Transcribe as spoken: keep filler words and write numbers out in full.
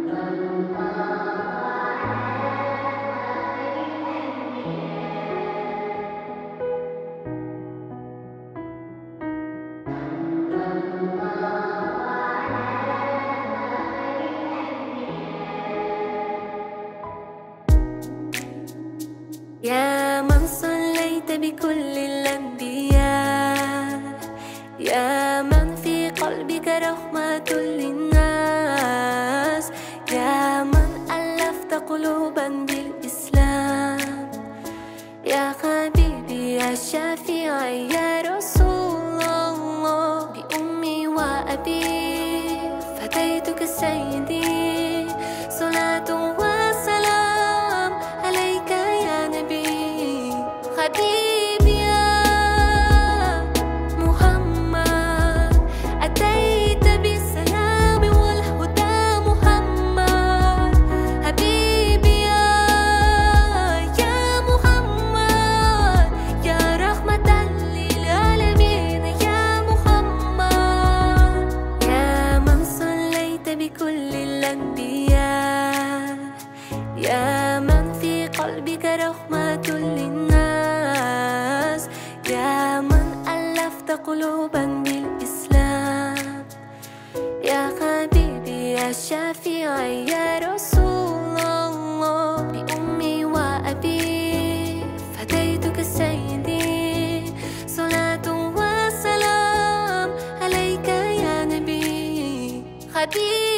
يا من صليت بكل الأنبياء، يا من في قلبك رحمة للناس، يا من ألفت قلوبا بالإسلام، يا حبيبي يا شافعي يا رسول الله، بأمي وأبي فديتك سيدي، صلاة وسلام عليك يا نبي. حبيبي يا محمد أتيت بالسلام والهدى محمد، حبيبي يا يا محمد يا رحمة للعالمين يا محمد. يا من صليت بكل الأنبياء، يا من في قلبك رحمة للناس، يا من ألفت قلوبا بالإسلام، يا حبيبي يا شافعي يا رسول الله، بأمي وأبي فديتك سيدي، صلاة وسلام عليك يا نبي. حبيبي